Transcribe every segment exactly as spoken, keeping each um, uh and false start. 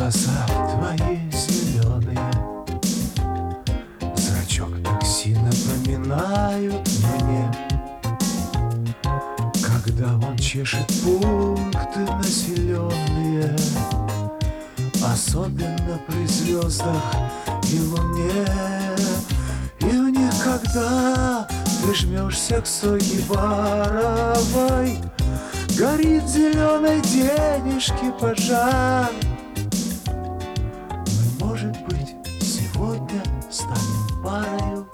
глаза твои зеленые, зрачок такси напоминают мне, когда он чешет пункты населенные, особенно при звездах и луне. И в них, когда ты жмешься к Сойке Баровой, горит зеленой денежки пожар. Мы, может быть, сегодня станем парою,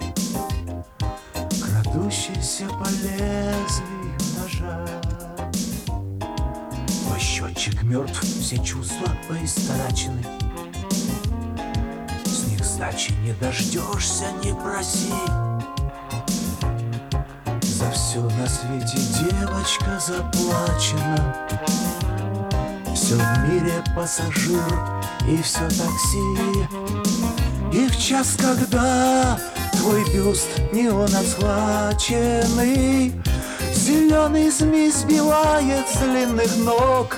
крадущейся по лезвию ножа. Твой счетчик мертв, все чувства поисторачены, с них сдачи не дождешься, не проси. За все на свете девочка заплачена, все в мире пассажир и все такси. И в час, когда твой бюст неоном схваченный, зеленый змей сбивает с длинных ног,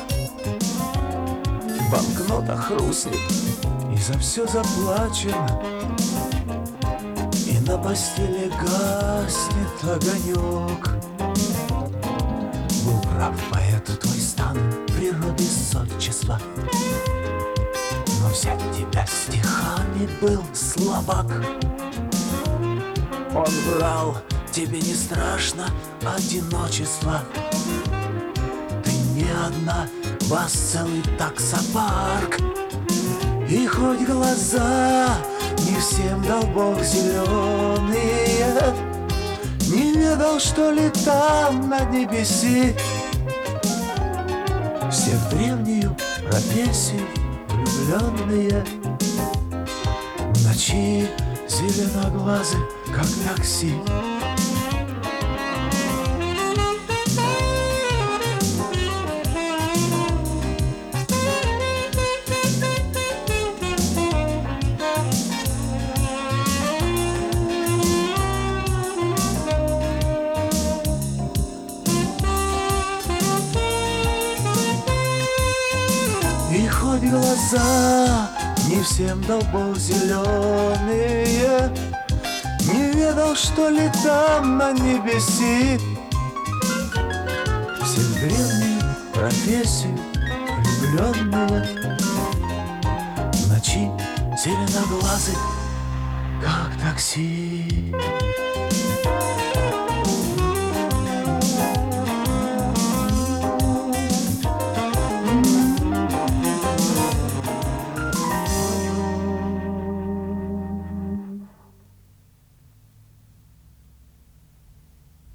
банкнота хрустнет, и за все заплачено, и на постели гаснет огонек. Был прав поэт, твой стан природы сотчества, но взять тебя стихами был слабак. Он врал, тебе не страшно одиночество, ты не одна, вас целый таксопарк. И хоть глаза не всем дал Бог зеленые, не ведал, что ли там на небеси все в древнюю профессию влюбленные, в ночи зеленоглазы, как такси. И хоть глаза не всем дал Бог зеленые, не ведал, что ли там на небеси все в древнюю профессию влюбленные, в ночи зеленоглазы, как такси.